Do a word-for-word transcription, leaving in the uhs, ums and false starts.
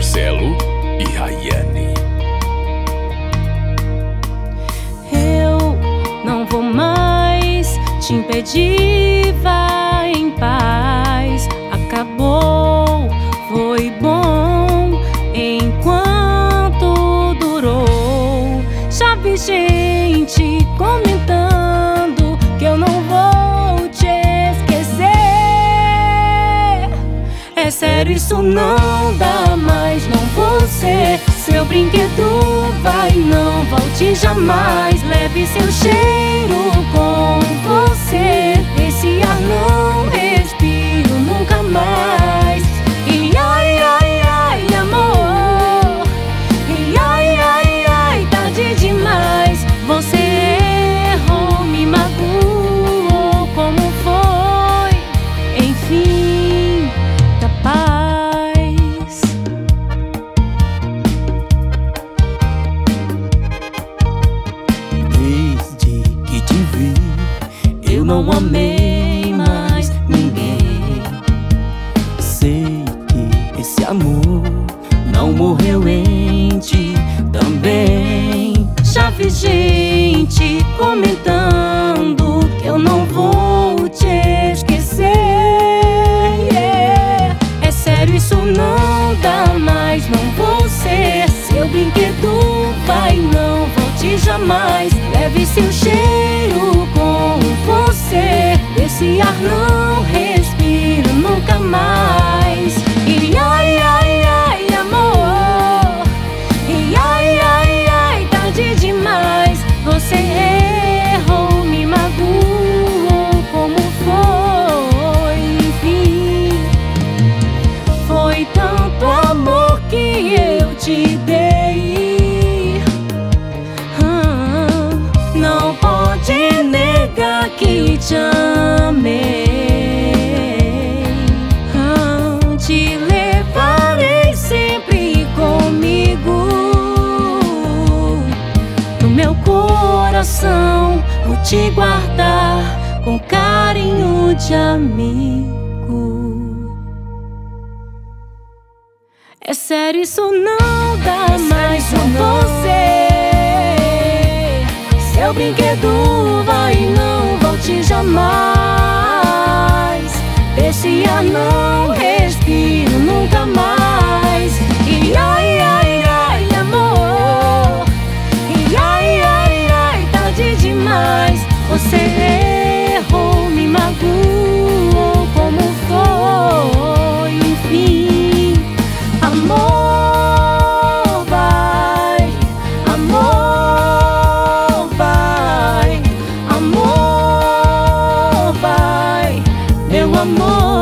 Marcelo e Rayane. Eu não vou mais te impedir, vai em paz. Acabou, foi bom enquanto durou. Já vi gente comentando que eu não vou te esquecer. É sério, isso não dá mais, não vou ser seu brinquedo, vai, não volte jamais. Leve seu cheiro com você, esse ar não respiro nunca mais. E ai, ai, ai, amor, e ai, ai, ai, tarde demais. Você errou, me magoou, como foi, enfim, da paz. Desde que te vi, eu não amei mais ninguém. Sei que esse amor não morreu em ti também. Já vi gente comentando que eu não vou te esquecer. Yeah. É sério, isso não dá mais, não vou ser seu brinquedo, vai, não volte jamais. Leve seu cheiro com você, esse ar não respiro nunca mais. E ai, ai, ai, amor, e ai, ai, ai, tarde demais. Você errou, me magoou, como foi, enfim. Foi tanto amor que eu te dei, ah, não pode negar que te amei. Ah, te levarei sempre comigo no meu coração, vou te guardar com carinho de amigo. É sério, isso não dá mais, não vou ser seu brinquedo, vai, não volte jamais. Esse ar não respiro nunca mais. E ai, ai, ai, amor, e ai, ai, ai, tarde demais. Você errou, me magoou, como foi, enfim. Amor, vai, amor, vai, amor, vai, meu amor.